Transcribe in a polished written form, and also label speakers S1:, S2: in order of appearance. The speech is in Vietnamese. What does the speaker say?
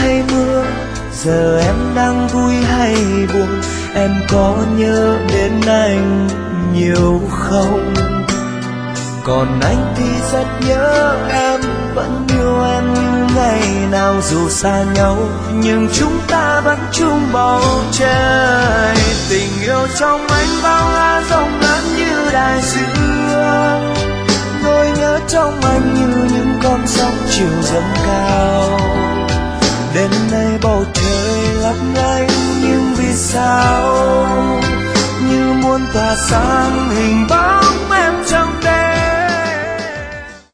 S1: hay mưa, giờ em đang vui hay buồn, em có nhớ đến anh nhiều không? Còn anh thì rất nhớ em, vẫn yêu em như ngày nào. Dù xa nhau nhưng chúng ta vẫn chung bầu trời. Tình yêu trong anh bao la rộng lớn như đại dương, nỗi nhớ trong anh như những con sóng chiều dâng cao. Đêm nay bầu trời lấp lánh những vì sao, như muốn tỏa sáng hình bóng em trong